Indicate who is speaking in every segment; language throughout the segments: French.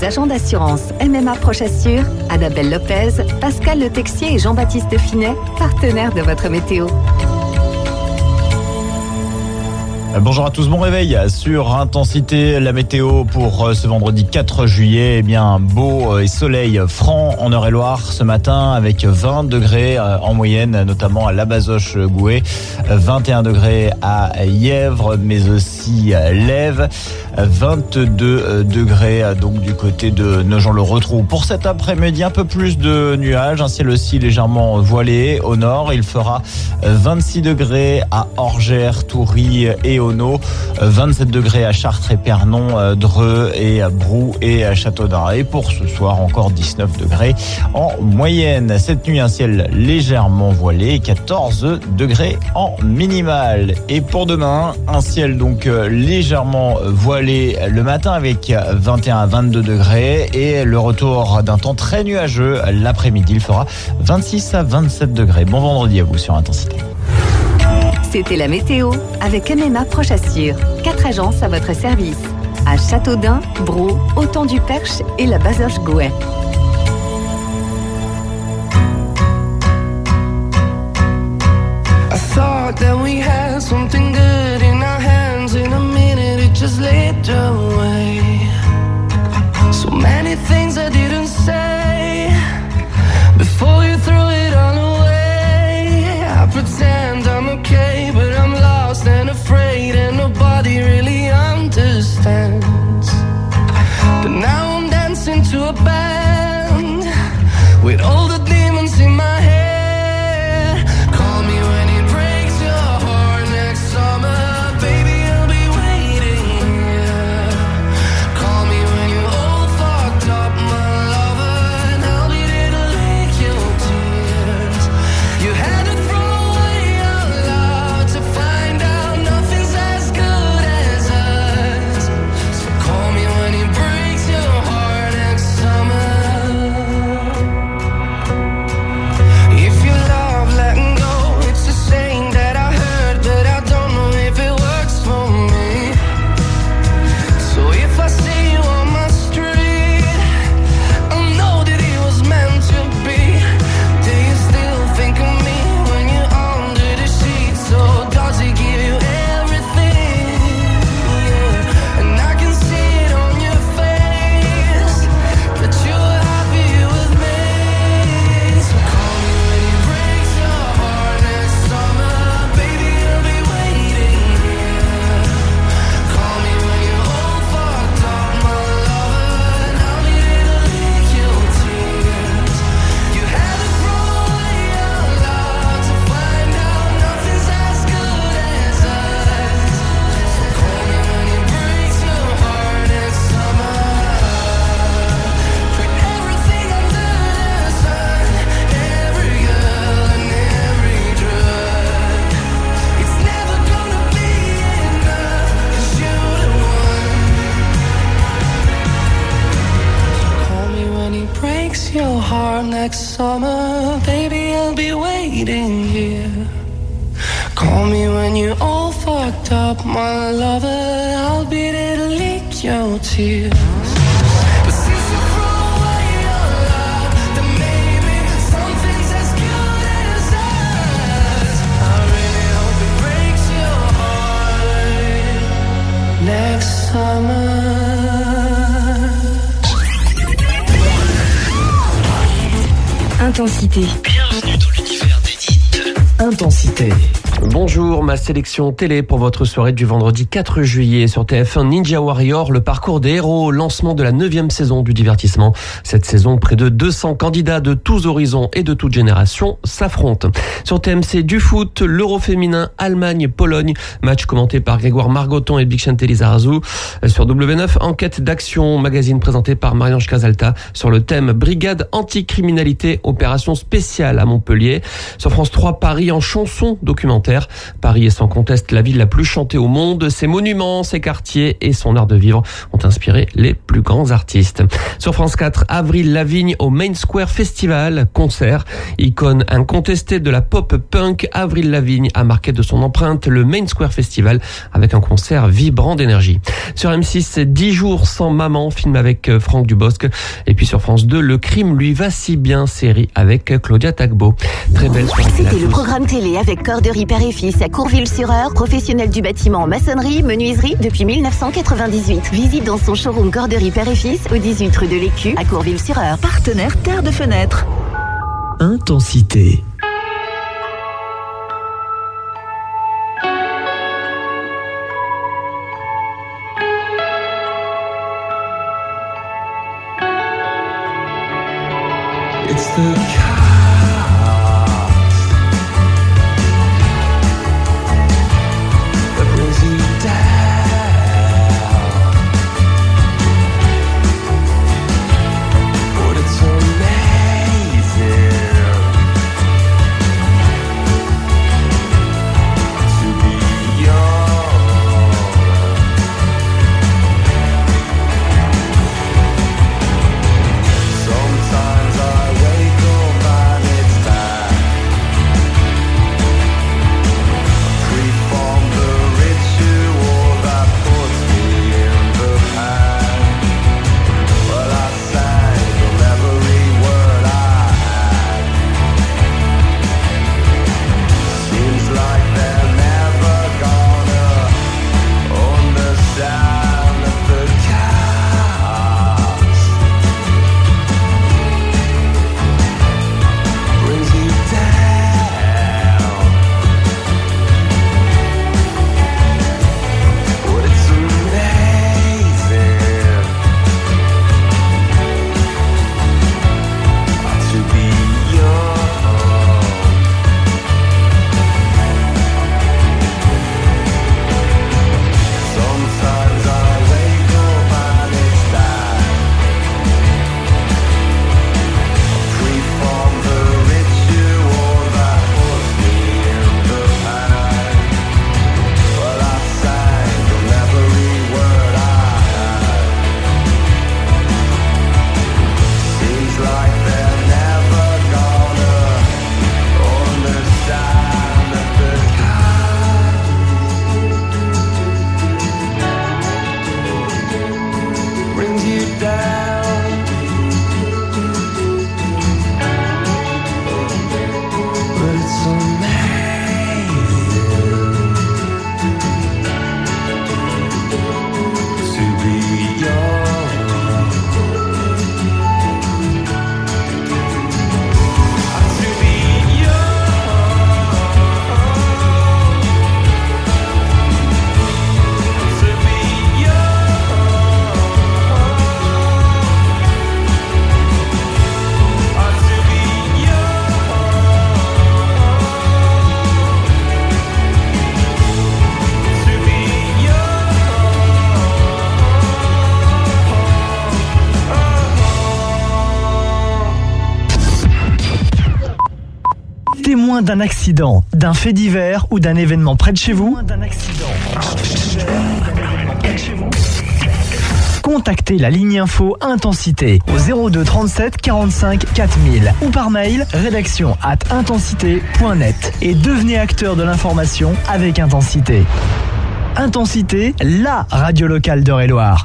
Speaker 1: vos agents d'assurance MMA Prochassure, Annabelle Lopez, Pascal Le Texier et Jean-Baptiste Finet, partenaires de votre météo.
Speaker 2: Bonjour à tous, bon réveil sur Intensité, la météo pour ce vendredi 4 juillet. Eh bien, beau et soleil franc en Eure-et-Loire ce matin avec 20 degrés en moyenne, notamment à Labazoche-Gouet, 21 degrés à Yèvres, mais aussi à Lèves, 22 degrés donc du côté de Nogent-le-Rotrou. Pour cet après-midi, un peu plus de nuages, un ciel aussi légèrement voilé au nord. Il fera 26 degrés à Orgères, Toury et Auneau, 27 degrés à Chartres et Pernon, Dreux et Brou et Châteaudun. Et pour ce soir, encore 19 degrés en moyenne. Cette nuit, un ciel légèrement voilé, 14 degrés en minimal. Et pour demain, un ciel donc légèrement voilé le matin avec 21 à 22 degrés et le retour d'un temps très nuageux l'après-midi. Il fera 26 à 27 degrés. Bon vendredi à vous sur Intensité.
Speaker 1: C'était la météo avec MMA Prochassure. 4 agences à votre service. À Châteaudun, Brou, Autant-du-Perche et la Bazoche-Gouet.
Speaker 3: I thought that we had something good in our hands. In a minute it just slipped away. So many things I didn't say before you threw it all away. I pretend I'm okay, but I'm lost and afraid, and nobody really understands. But now I'm dancing to a band with all the demons in my head. Call me when it breaks your heart next summer, baby, I'll be waiting, yeah. Call me when you're all fucked up, my lover, and I'll be there to lick your tears. You had to throw away your love to find out nothing's as good as us. So call me when it breaks your heart next summer. If you love letting go, it's a saying that I heard, but I don't know if it works for me. So if I see you on my street, I know that it was meant to be. Do you still think of me when you're under the sheets? Or does he give you everything? Yeah. And I can see it on your face that you're happy with me. So call me when it breaks your heart next summer, baby, I'll be waiting here. Call me when you're all fucked up, my lover, and I'll be there to lick your tears. You had to throw away your love to find out nothing's as good as us. So call me when it breaks your heart next summer. Put everything under the sun, every girl and every drug. It's never gonna be enough, 'cause you're the one. Call me when it breaks your heart next summer, baby, I'll be waiting here. Call me when you're all fucked up, my lover, I'll be there to lick your tears. But since you threw away your love, then maybe something's as good as us. I really hope it breaks your heart next summer.
Speaker 1: Intensité.
Speaker 4: Bienvenue dans l'univers des hits.
Speaker 5: Intensité. Bonjour, ma sélection télé pour votre soirée du vendredi 4 juillet sur TF1 Ninja Warrior, le parcours des héros, lancement de la 9e saison du divertissement. Cette saison, près de 200 candidats de tous horizons et de toutes générations s'affrontent. Sur TMC, du foot, l'Euro féminin, Allemagne-Pologne, match commenté par Grégoire Margoton et Bixente Lizarazu. Sur W9, enquête d'action, magazine présenté par Marie-Ange Casalta sur le thème Brigade anticriminalité, opération spéciale à Montpellier. Sur France 3, Paris en chanson documentaire. faire. Paris est sans conteste la ville la plus chantée au monde. Ses monuments, ses quartiers et son art de vivre ont inspiré les plus grands artistes. Sur France 4, Avril Lavigne au Main Square Festival, concert. Icône incontestée de la pop punk, Avril Lavigne a marqué de son empreinte le Main Square Festival avec un concert vibrant d'énergie. Sur M6, c'est 10 jours sans maman, film avec Franck Dubosc. Et puis sur France 2, Le crime lui va si bien, série avec Claudia Tagbo. Très belle soirée.
Speaker 1: C'était le programme télé avec Corderie Père et Fils à Courville-sur-Eure, professionnel du bâtiment en maçonnerie, menuiserie depuis 1998. Visite dans son showroom Corderie Père et Fils au 18 rue de l'Écu à Courville-sur-Eure.
Speaker 6: Partenaire Terre de Fenêtre.
Speaker 7: Intensité.
Speaker 3: It's the
Speaker 7: Témoin d'un accident, d'un fait divers ou d'un événement près de chez vous. Contactez la ligne info Intensité au 02 37 45 4000 ou par mail rédaction@intensité.net et devenez acteur de l'information avec Intensité. Intensité, la radio locale d'Eure-et-Loire.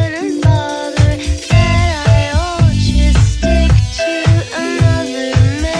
Speaker 8: Another man.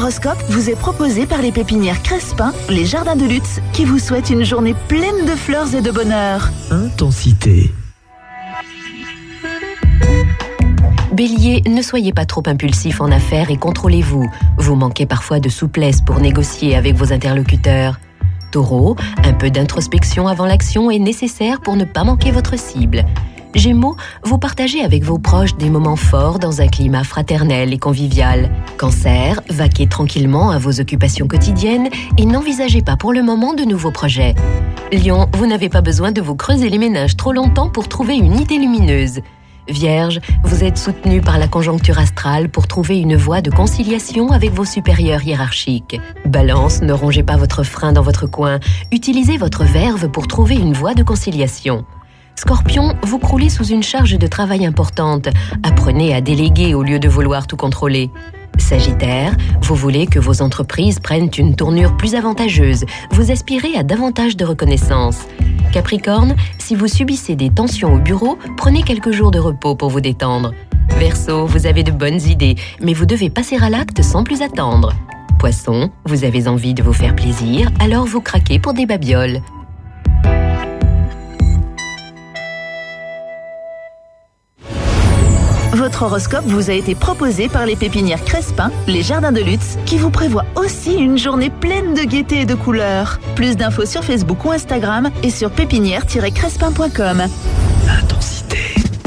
Speaker 6: horoscope vous est proposé par les pépinières Crespin, les jardins de Lutz, qui vous souhaitent une journée pleine de fleurs et de bonheur.
Speaker 7: Intensité.
Speaker 8: Bélier, ne soyez pas trop impulsif en affaires et contrôlez-vous. Vous manquez parfois de souplesse pour négocier avec vos interlocuteurs. Taureau, un peu d'introspection avant l'action est nécessaire pour ne pas manquer votre cible. Gémeaux, vous partagez avec vos proches des moments forts dans un climat fraternel et convivial. Cancer, vaquez tranquillement à vos occupations quotidiennes et n'envisagez pas pour le moment de nouveaux projets. Lion, vous n'avez pas besoin de vous creuser les méninges trop longtemps pour trouver une idée lumineuse. Vierge, vous êtes soutenu par la conjoncture astrale pour trouver une voie de conciliation avec vos supérieurs hiérarchiques. Balance, ne rongez pas votre frein dans votre coin. Utilisez votre verve pour trouver une voie de conciliation. Scorpion, vous croulez sous une charge de travail importante. Apprenez à déléguer au lieu de vouloir tout contrôler. Sagittaire, vous voulez que vos entreprises prennent une tournure plus avantageuse. Vous aspirez à davantage de reconnaissance. Capricorne, si vous subissez des tensions au bureau, prenez quelques jours de repos pour vous détendre. Verseau, vous avez de bonnes idées, mais vous devez passer à l'acte sans plus attendre. Poisson, vous avez envie de vous faire plaisir, alors vous craquez pour des babioles.
Speaker 6: Votre horoscope vous a été proposé par les pépinières Crespin, les jardins de Lutz, qui vous prévoient aussi une journée pleine de gaieté et de couleurs. Plus d'infos sur Facebook ou Instagram et sur pépinière-crespin.com.
Speaker 7: Intensité.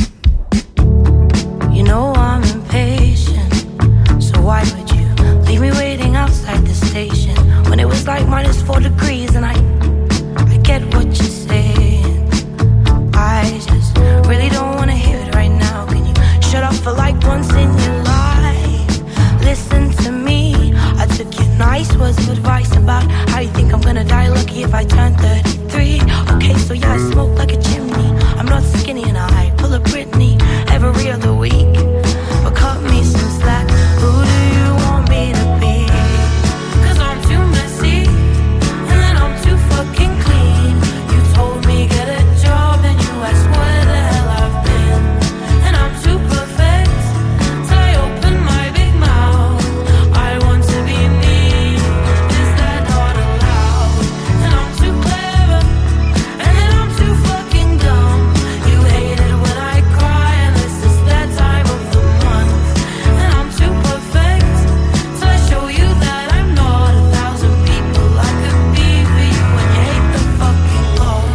Speaker 3: You know I'm impatient, so why would you leave me waiting outside the station when it was like -4 degrees and I get what you're saying. I just really don't want to hear it right now. Can you shut up for like once in your life? Listen to me, I took your nice words of advice about how you think I'm gonna die lucky if I turn 33. Okay, so yeah, I smoke like a chimney, I'm not skinny and I pull a Britney every other week, but cut me some slack. Who do you want me to be? 'Cause I'm too messy and then I'm too fucking clean. You told me get a job and you asked where the hell I've been, and I'm too perfect so I open my big mouth. I want to be me, is that not allowed? And I'm too clever and then I'm too fucking dumb. You hate it when I cry and this is that time of the month, and I'm too perfect so I show you that I'm not 1,000 people I could be for you. And you hate the fucking Lord,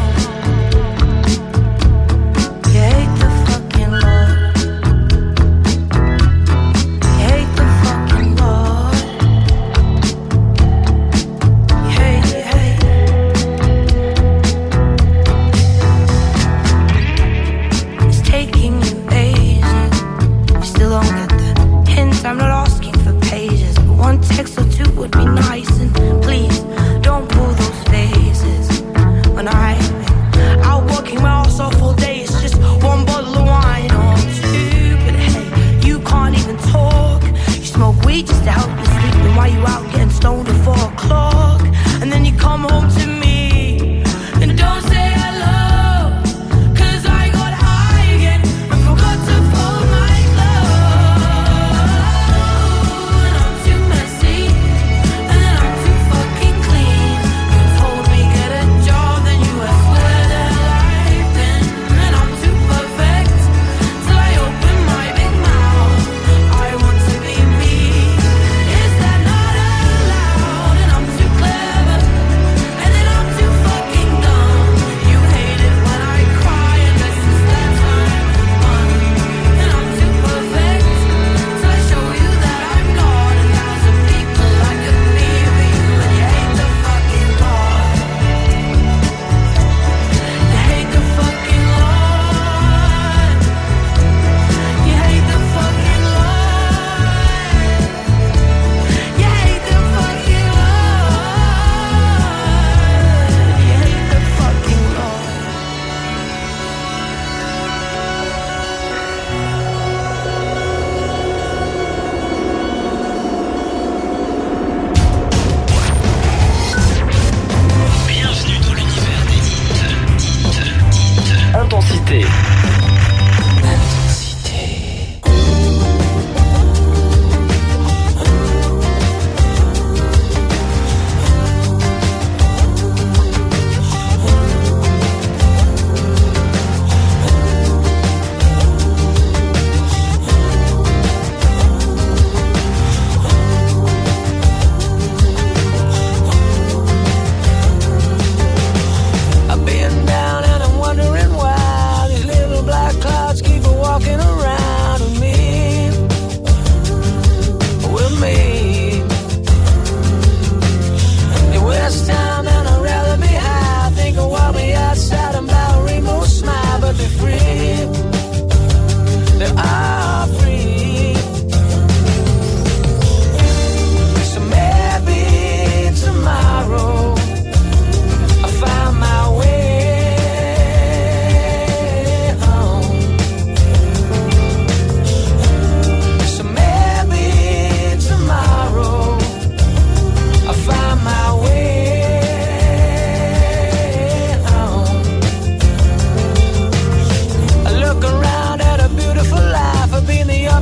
Speaker 3: you hate the fucking Lord, you hate the fucking Lord, you hate. It's taking you ages, you still don't get the hint. I'm not asking for pages, but one text or two would be nice. And please, don't pull those faces when I've been out working my ass off all day. It's just one bottle of wine or two, but hey, you can't even talk. You smoke weed just to help you sleep, and while you out getting stoned at 4 o'clock, and then you come home to me and don't say hello, 'cause I got high again and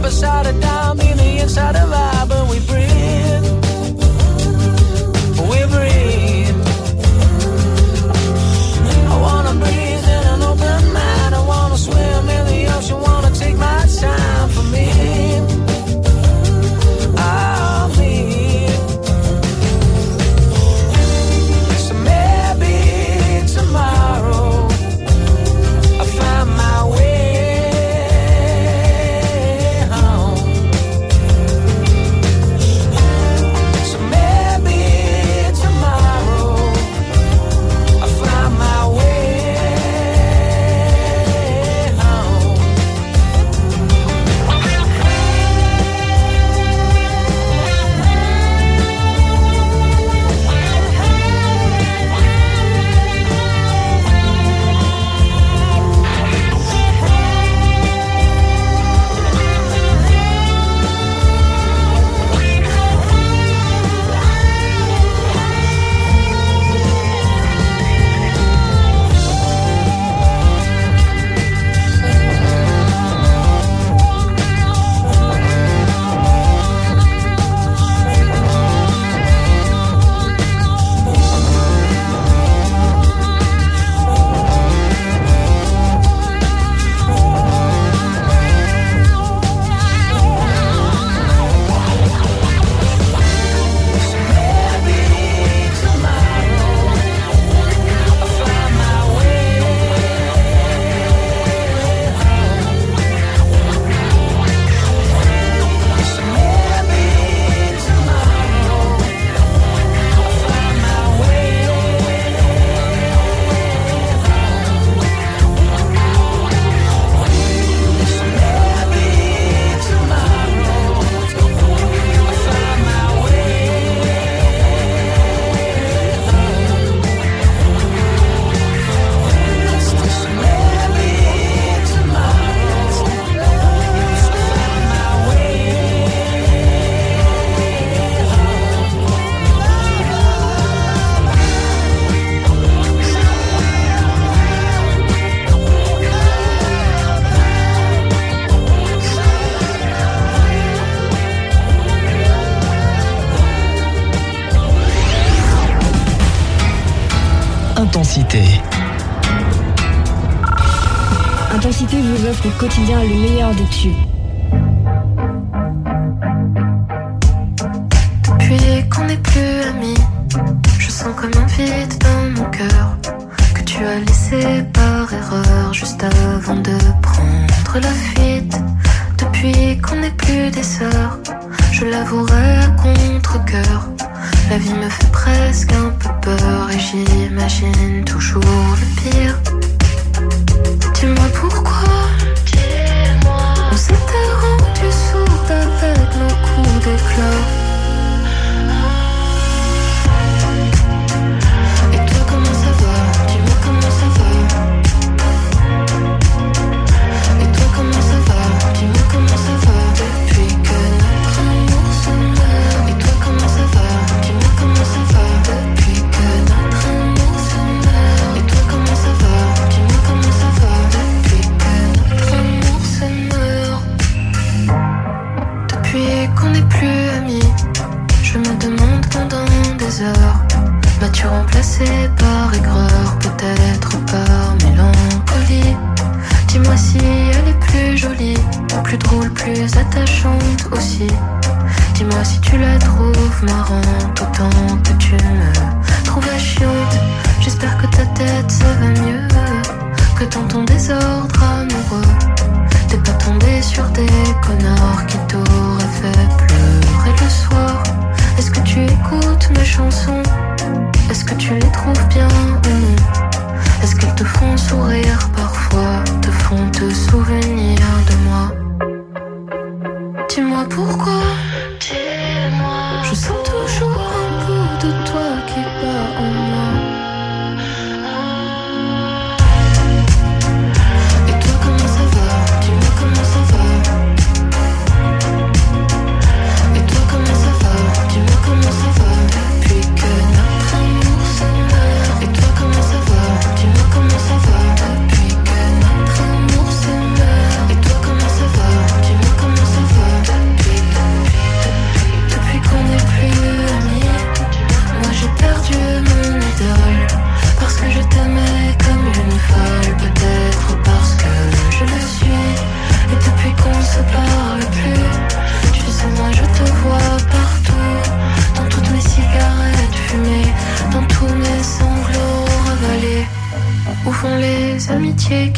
Speaker 3: other side of time, be the inside of I, but we breathe. We breathe. I wanna breathe in an open mind. I wanna swim in the ocean, wanna take my time for me.
Speaker 7: Intensité.
Speaker 9: Intensité vous offre au quotidien le meilleur des tubes.
Speaker 10: Depuis qu'on n'est plus amis, je sens comme un vide dans mon cœur que tu as laissé par erreur juste avant de prendre la fuite. Depuis qu'on n'est plus des sœurs, je l'avouerai à contre-cœur. La vie me fait presque un peu peur et j'imagine toujours le pire. Dis-moi pourquoi, dis-moi. On s'était rendu sourd avec nos coups d'éclat. Et toi comment ça va? Dis-moi comment ça va? Et toi comment ça va? Dis-moi comment ça va? Depuis que notre amour se meurt. Et toi comment ça va? Dis-moi comment ça va? Depuis que notre amour se meurt. Et toi comment ça va? Dis-moi comment ça va? Depuis que notre amour se meurt. Depuis qu'on n'est plus amis, je me demande pendant des heures, m'as-tu remplacé par aigreur, peut-être par mélancolie? Dis-moi si elle est plus jolie, plus drôle, plus attachante aussi. Dis-moi si tu la trouves marrante autant que tu me trouvais chiante. J'espère que ta tête ça va mieux, que dans ton désordre amoureux t'es pas tombé sur des connards qui t'auraient fait pleurer le soir. Est-ce que tu écoutes mes chansons? Est-ce que tu les trouves bien ou non? Est-ce qu'elles te font sourire parfois, te font te souvenir de moi? Dis-moi pourquoi, dis-moi. Je sens toujours un bout de toi qui bat en moi. Et toi comment ça va? Dis-moi comment ça va? Et toi comment ça va? Dis-moi comment ça va? Depuis que notre amour se meurt. Et toi comment ça va? Dis-moi comment ça va? Depuis que notre amour se meurt. Et toi comment ça va? Dis-moi comment ça va?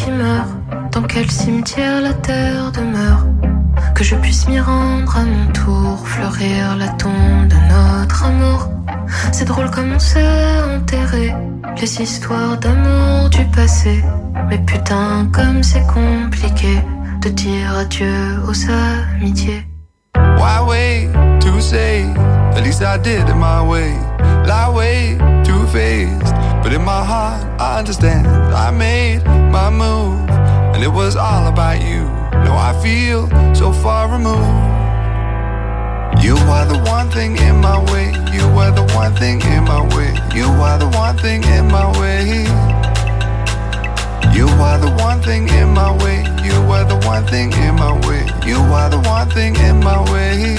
Speaker 10: qui meurt, dans quel cimetière la terre demeure, que je puisse m'y rendre à mon tour, fleurir la tombe de notre amour. C'est drôle comme on s'est enterré les histoires d'amour du passé, mais putain comme c'est compliqué de dire adieu aux amitiés.
Speaker 3: Why wait to say? At least I did it my way. Lie way too faced, but in my heart I understand. I made my move, and it was all about you. Now I feel so far removed. You are the one thing in my way. You are the one thing in my way. You are the one thing in my way. You are the one thing in my way. You are the one thing in my way. You are the one thing in my way.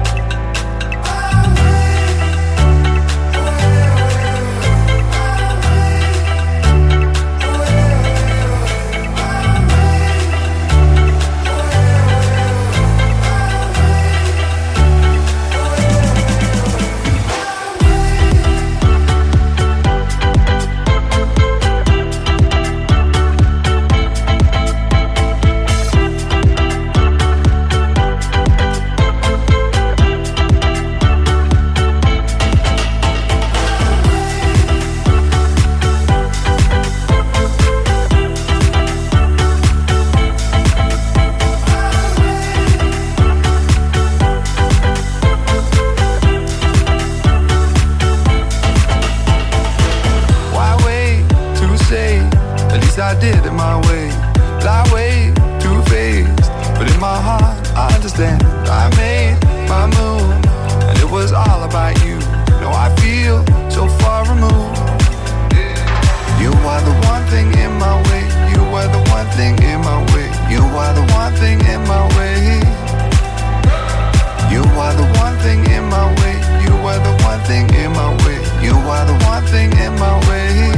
Speaker 3: I did it my way. Lie way too faced, but in my heart I understand. I made my move, and it was all about you. No, I feel so far removed. You are the one thing in my way. You are the one thing in my way. You are the one thing in my way. You are the one thing in my way. You are the one thing in my way. You are the one thing in my way.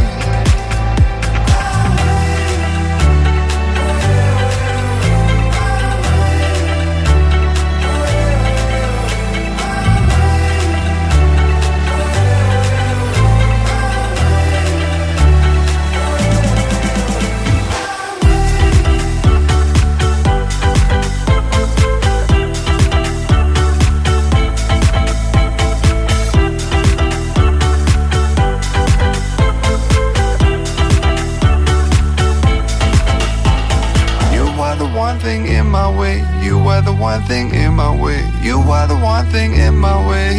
Speaker 3: One thing in my way. You are the one thing in my way. You are the one thing in my way.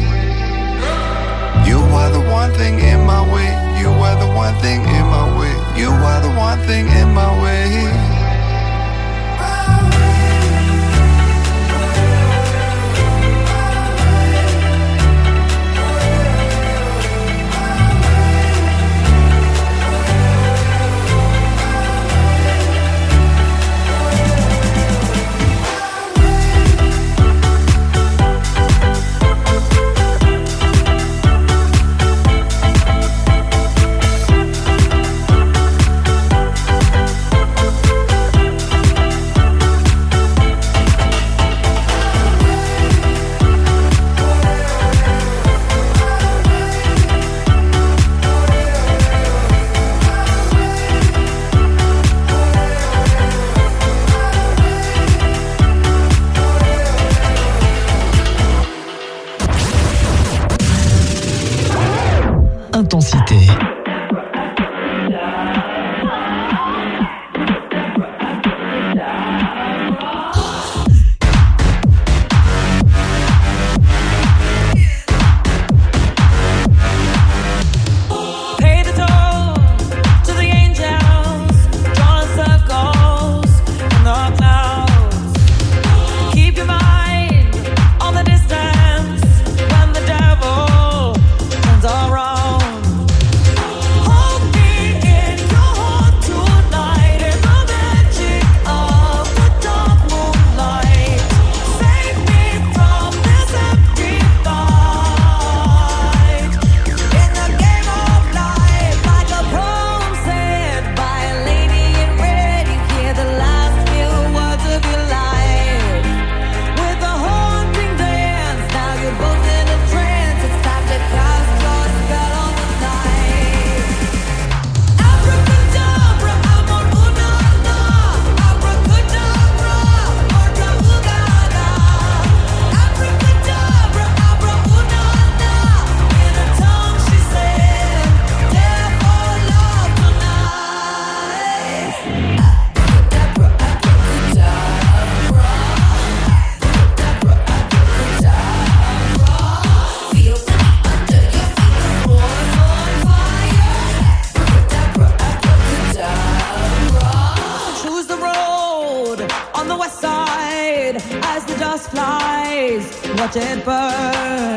Speaker 3: You are the one thing in my way. You are the one thing in my way. You are the one thing in my way.
Speaker 11: on the west side as the dust flies. Watch it burn.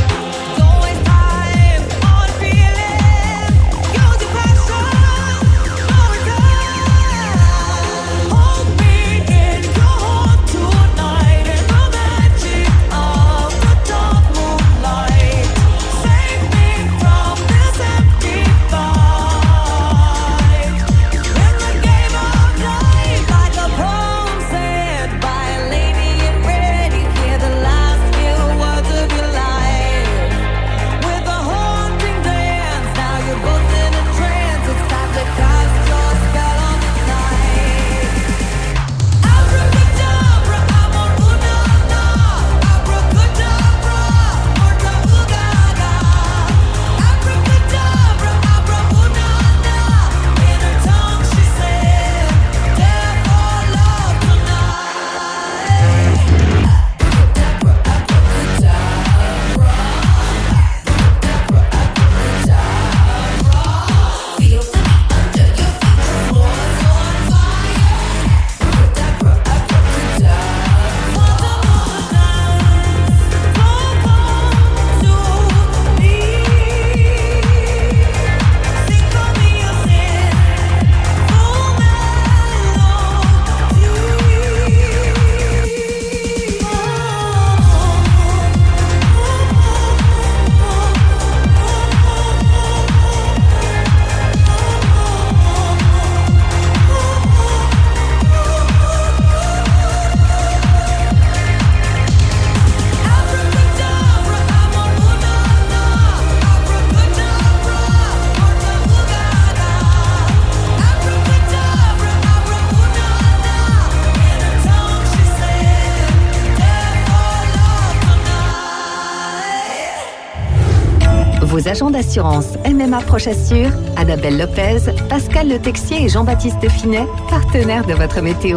Speaker 1: Vos agents d'assurance MMA Proche Assure, Annabelle Lopez, Pascal Le Texier et Jean-Baptiste Finet, partenaires de votre météo.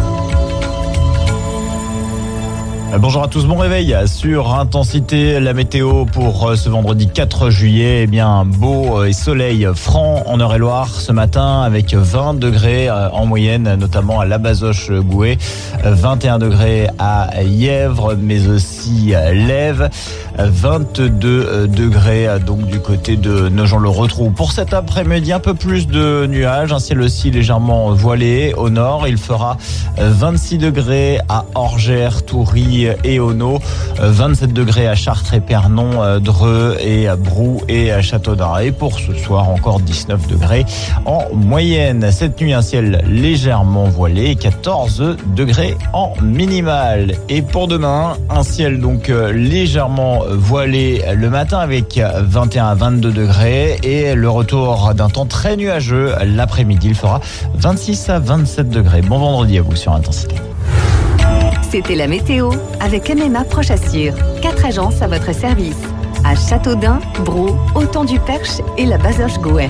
Speaker 2: Bonjour à tous, bon réveil sur Intensité, la météo pour ce vendredi 4 juillet, eh bien beau et soleil franc en Eure-et-Loire ce matin avec 20 degrés en moyenne, notamment à La Bazoche-Gouet, 21 degrés à Yèvres, mais aussi à Lèves, 22 degrés donc du côté de Nogent-le-Rotrou. Pour cet après-midi, un peu plus de nuages, un ciel aussi légèrement voilé au nord, il fera 26 degrés à Orgères, Toury et Auneau, 27 degrés à Chartres et Pernon, Dreux et Brou et Châteaudun. Et pour ce soir, encore 19 degrés en moyenne. Cette nuit, un ciel légèrement voilé, 14 degrés en minimal. Et pour demain, un ciel donc légèrement voilé le matin avec 21 à 22 degrés et le retour d'un temps très nuageux l'après-midi. Il fera 26 à 27 degrés. Bon vendredi à vous sur Intensité.
Speaker 1: C'était la météo avec MMA Proche Assure. 4 agences à votre service. À Châteaudun, Brou, Auton-du-Perche et La Bazoche-Gouet.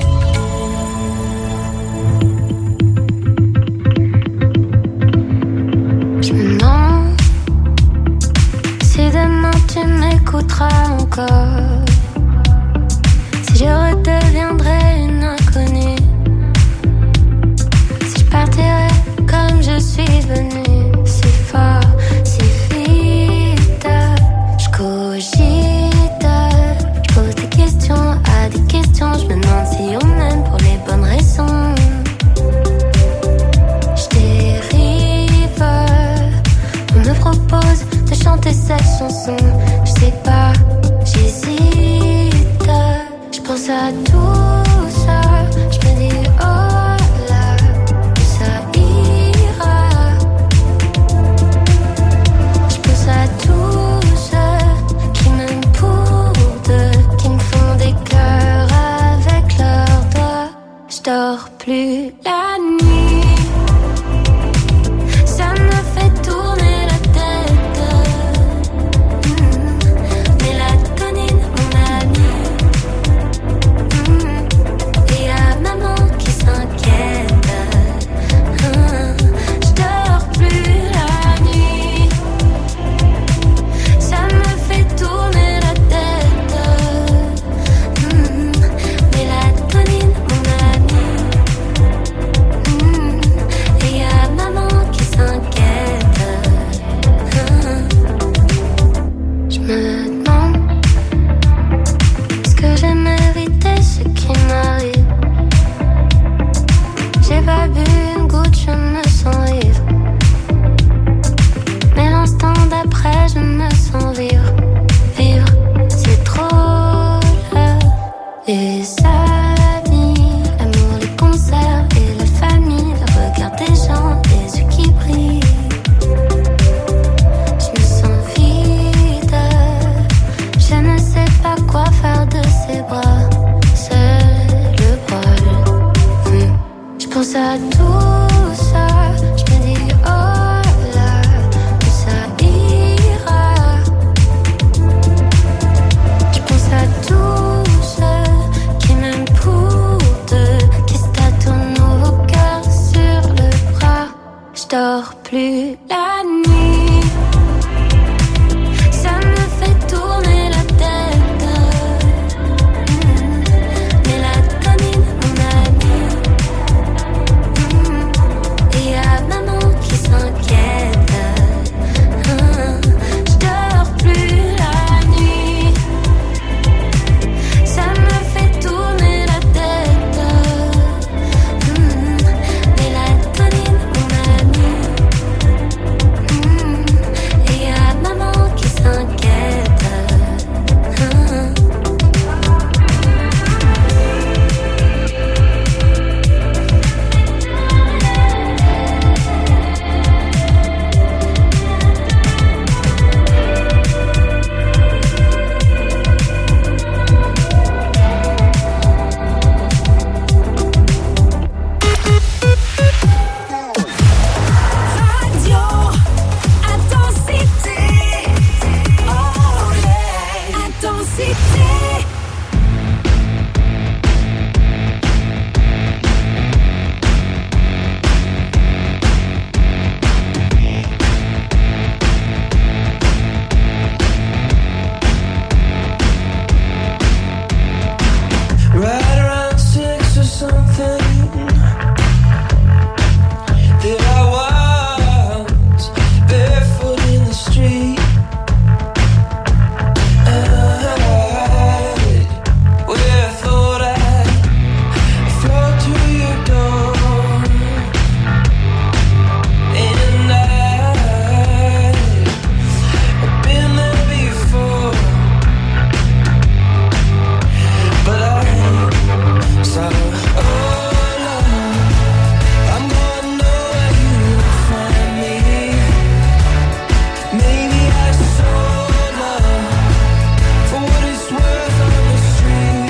Speaker 10: Je me demande si demain tu m'écouteras encore. Si je redeviendrai une inconnue. Si je partirai comme je suis venue. Si vite, je cogite, je pose des questions à des questions, je me demande si on aime pour les bonnes raisons. Je dérive, on me propose de chanter cette chanson, je sais pas, j'hésite. dors plus la nuit. Ça me fait tourner la tête. Mélatonine, mon ami. Et y'a maman qui s'inquiète. Je dors plus la nuit. Ça me fait tourner la tête. Mélatonine, mon ami. Et y'a maman qui s'inquiète.
Speaker 11: Radio Intensité. Oh yeah. Intensité.
Speaker 3: Right around 6 or something, there I was, barefoot in the street. Where I thought I'd float through your door, and I've been there before, but I saw, oh Lord, I'm gonna know where you will find me. Maybe I sold love for what it's worth on the street.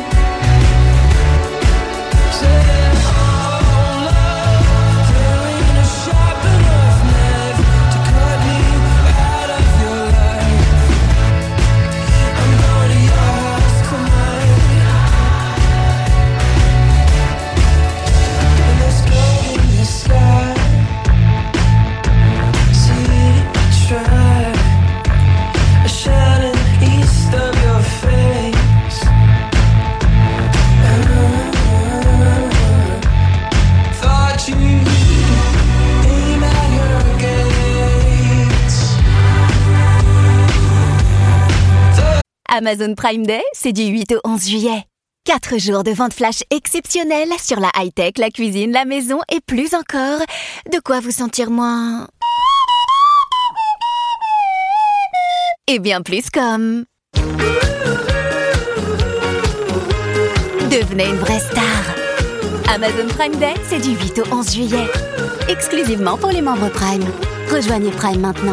Speaker 3: Said, oh love, there ain't a sharp enough knife to cut me out of your life. I'm going to your house tonight. And there's gold in the sky. See it try, shining east of your face. Thought you'd aim at her gates.
Speaker 1: Amazon Prime Day, c'est du 8 au 11 juillet. 4 jours de vente flash exceptionnelle sur la high-tech, la cuisine, la maison et plus encore. De quoi vous sentir moins... Et bien plus comme... Devenez une vraie star. Amazon Prime Day, c'est du 8 au 11 juillet. Exclusivement pour les membres Prime. Rejoignez Prime maintenant.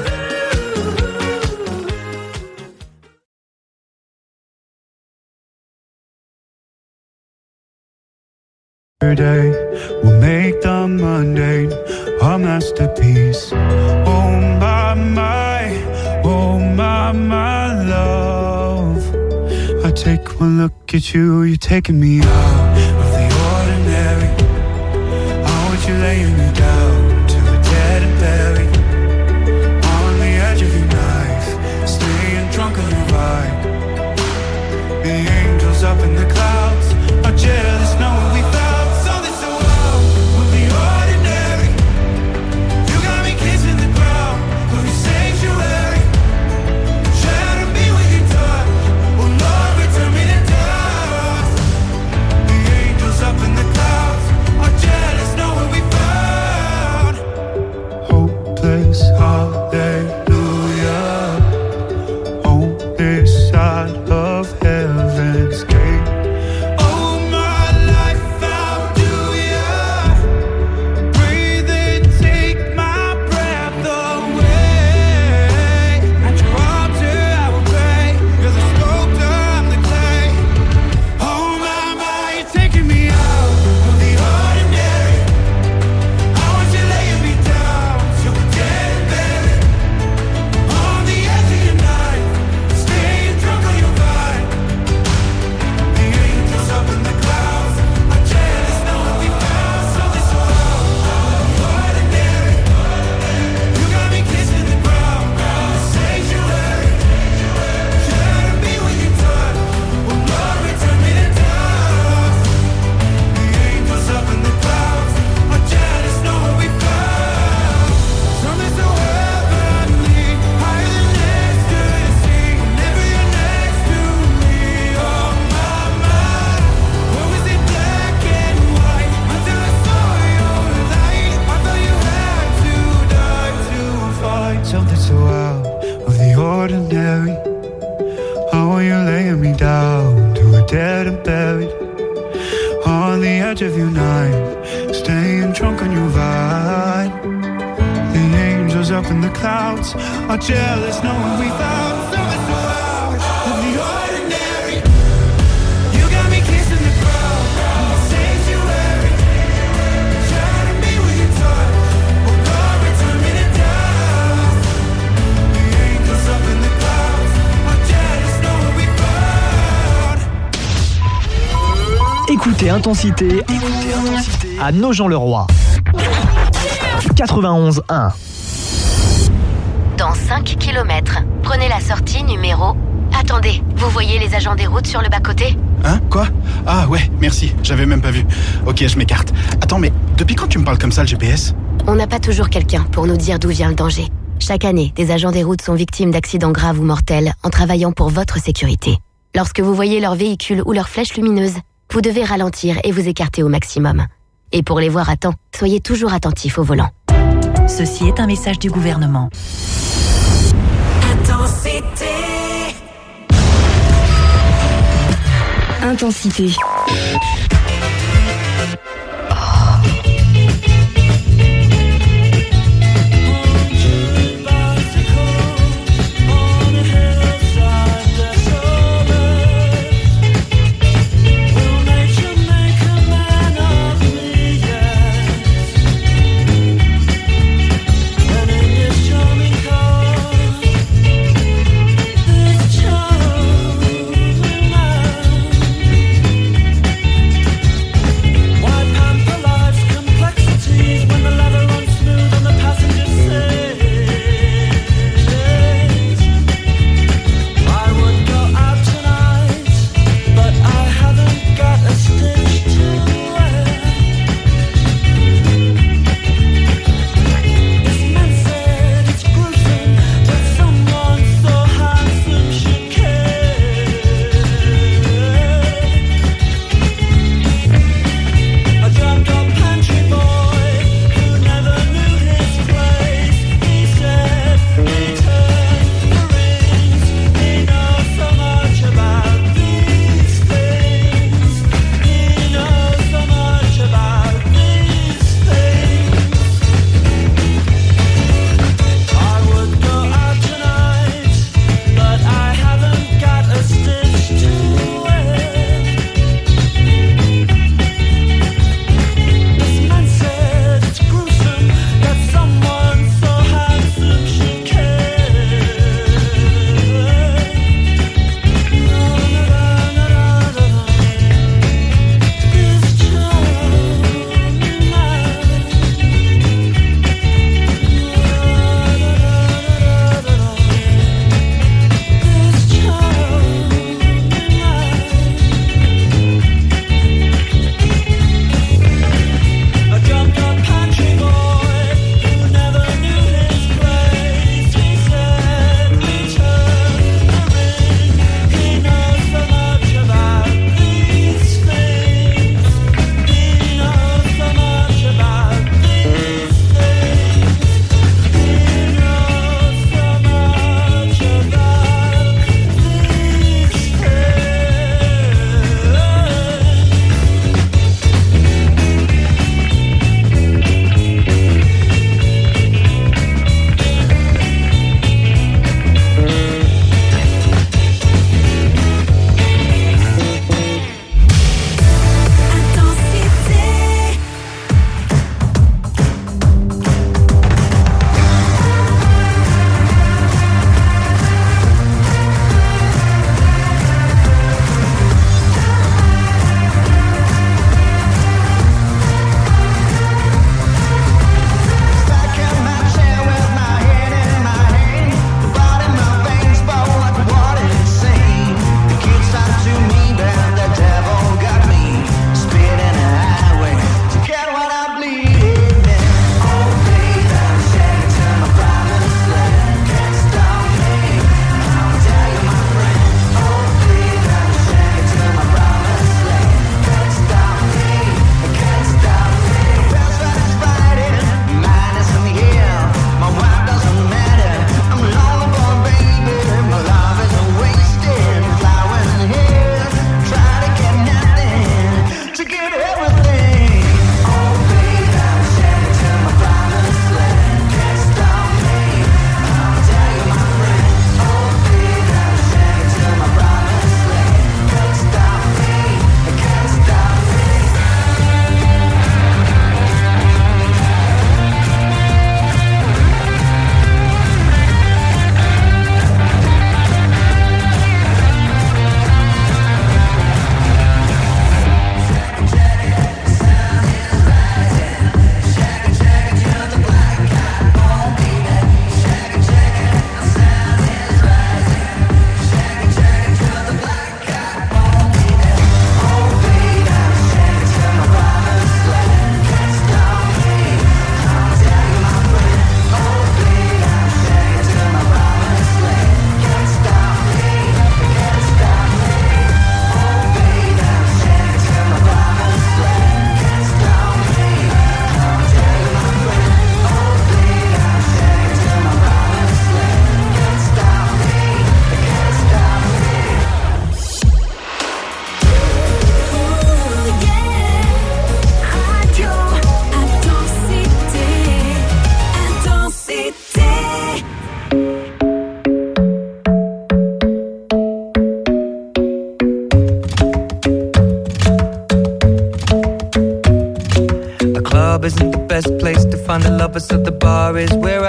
Speaker 12: Day will make the mundane a masterpiece. Oh my love. I take one look at you, you're taking me out of the ordinary. I want you laying me down to a dead and buried on the edge of your knife, staying drunk on your ride. The angels up in the clouds are jealous knowing we found something so wild with the ordinary. You got me kissing the ground of your sanctuary. Shadow me with your touch, oh Lord, return me to dust. The angels up in the clouds are jealous knowing we found hopeless hallelujah on this side of heaven's gate. Oh my life, how do ya breathe and take my breath away? At your altar I will pray. You're the sculptor, I'm the clay. Oh my, you're taking me out of the ordinary. I want you laying me down so we're dead and buried goes up in the clouds are jealous knowing we found something so out of the ordinary. You got me kissing the ground in the sanctuary, trying to be with your touch, oh God, return me to dust. The angels up in the clouds are jealous knowing we found.
Speaker 7: Écoutez Intensité à Nogent-le-Roi. 91.1.
Speaker 1: Dans 5 km, prenez la sortie numéro... Attendez, vous voyez les agents des routes sur le bas-côté ?
Speaker 13: Hein ? Quoi ? Ah ouais, merci, j'avais même pas vu. Ok, je m'écarte. Attends, mais depuis quand tu me parles comme ça, le GPS ?
Speaker 1: On n'a pas toujours quelqu'un pour nous dire d'où vient le danger. Chaque année, des agents des routes sont victimes d'accidents graves ou mortels en travaillant pour votre sécurité. Lorsque vous voyez leur véhicule ou leur flèche lumineuse, vous devez ralentir et vous écarter au maximum. Et pour les voir à temps, soyez toujours attentifs au volant.
Speaker 14: Ceci est un message du gouvernement.
Speaker 11: Intensité.
Speaker 9: Intensité.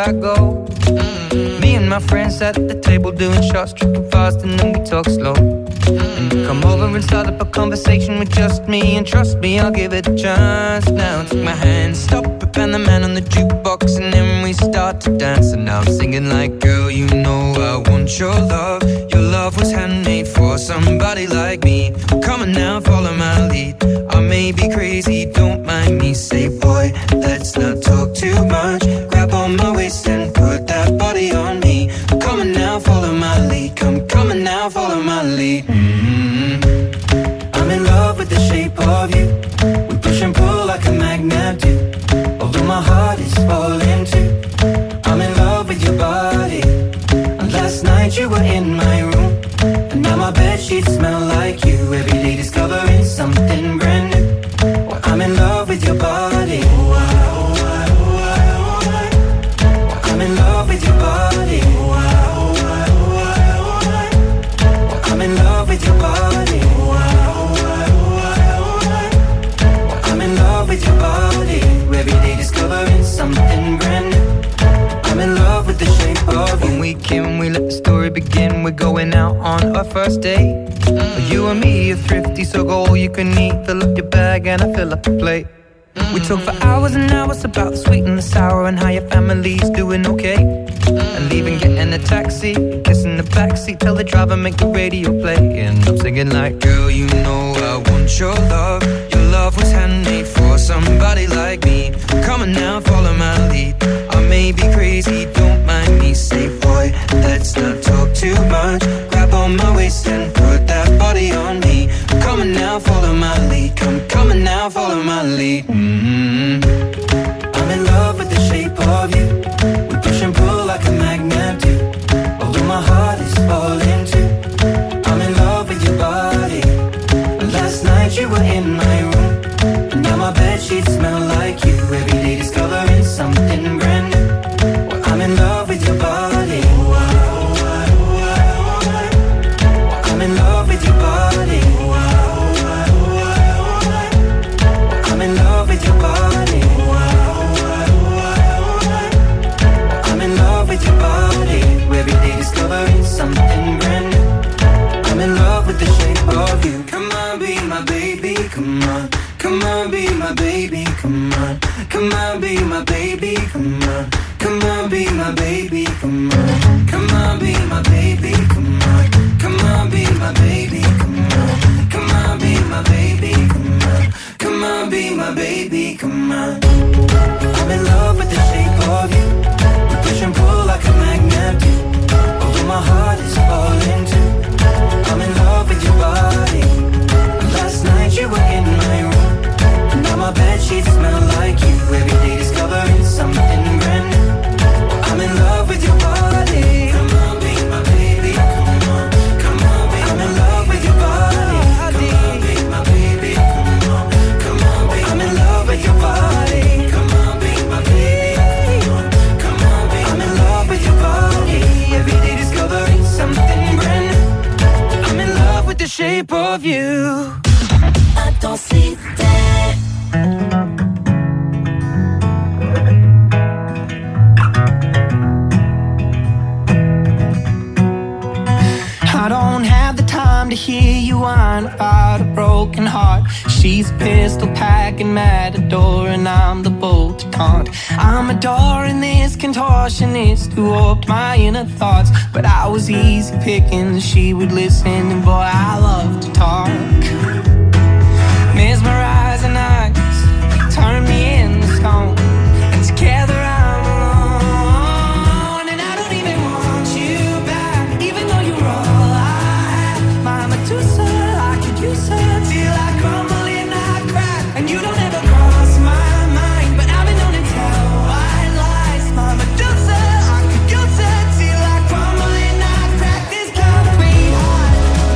Speaker 15: I go. Me and my friends at the table doing shots, tripping fast, and then we talk slow. And you come over and start up a conversation with just me, and trust me, I'll give it a chance. Now take my hand, stop it, and the man on the jukebox, and then we start to dance. And now I'm singing like, girl, you know I want your love. Your love was handmade for somebody like me. Come on now, follow my lead. I may be crazy, don't mind me. Say, boy, let's not talk too much. Grab on my waist and put that body on me. Come on now, follow my lead. Come on now, follow my lead. I'm in love with the shape of you. We push and pull like a magnet do. Although my heart is falling too. I'm in love with your body. And last night you were in my room, and now my bedsheets smell like you. Every day discovering something brand new. Well, I'm in love with your body. I'm in love with your body. I'm in love with your body. I'm in love with your body. Every day discovering something brand new. I'm in love with the shape of you. When we came, we let the story begin. We're going out on our first date. You and me are thrifty, so go all you can eat. Fill up your bag and I fill up the plate. We talk for hours and hours about the sweet and the sour, and how your family's doing okay. And leaving, getting a taxi, kissing the backseat, tell the driver make the radio play. And I'm singing like, girl, you know I want your love. Your love was handmade for somebody like me. Come on now, follow my lead. I may be crazy, don't mind me. Say, boy, let's not talk too much. Grab on my waist and put that body on me. Come on now, follow my lead. Come on now, follow my lead. I'm in love with the shape of you. We push and pull like a magnet do. Although my heart is falling too. I'm in love with your body. Last night you were in my room, and now my bedsheets smell like you. Every day discovering something brand new. Well, I'm in love with your body. I'm in love with your body. I'm in love with your body. I'm in love with your body. Every day discovering something brand new. I'm in love with the shape of you. Come on, be my baby, come on. Come on, be my baby, come on. Come on, be my baby, come on. Come on, be my baby, come on. Come on, be my baby, come on. Come on, be my baby, come on. Come on, be my baby, come on. Come on, be my baby, come on. I'm in love with the shape of you. We push and pull like a magnet do. Although my heart is falling too. I'm in love with your body. Last night you were in my room, now my bedsheets smell like you. Every day discovering something brand new. I'm in love with your body. Come on, be my baby. Come on, come on, be I'm in love with your body. Come on, be my baby. Come on, come on, be I'm in love with your body. Come on, be my baby. Come on, be I'm in love with your body. Every day discovering something brand new. I'm in love with the shape of you. Intensité. I don't have the time to hear you whine about a broken heart. She's a pistol packing matador, and I'm the bolt to taunt. I'm adoring this contortionist who warped my inner thoughts, but I was easy picking, she would listen, and boy, I love to talk. Mesmerizing eyes turn me into stone, and together I'm alone, and I don't even want you back, even though you're all I have. My Medusa, I could use her till I crumble and I crack, and you don't ever cross my mind, but I've been known to tell white lies. My Medusa, I could use her till I crumble and I crack. This concrete heart,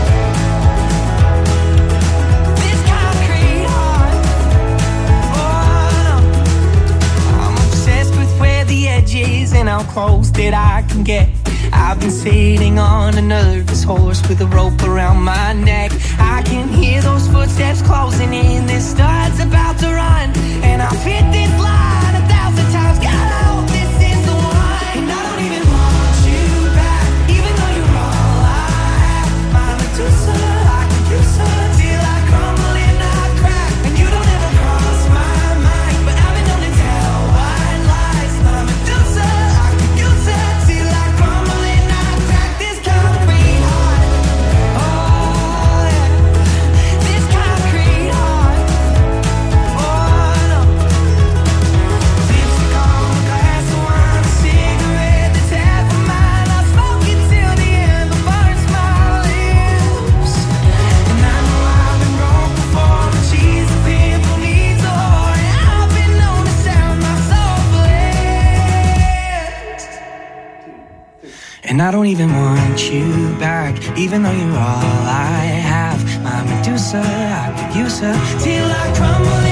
Speaker 15: this concrete heart. Oh, I'm obsessed with where the edge is and how close that I can get. I've been sitting on a nervous horse with a rope around my neck. I can hear those footsteps closing in, this stud's about to run, and I've hit this line 1,000 times. God, I hope this is the one.
Speaker 3: And I don't even want you back, even though you're all I have. My Medusa, I could use her till I crumble.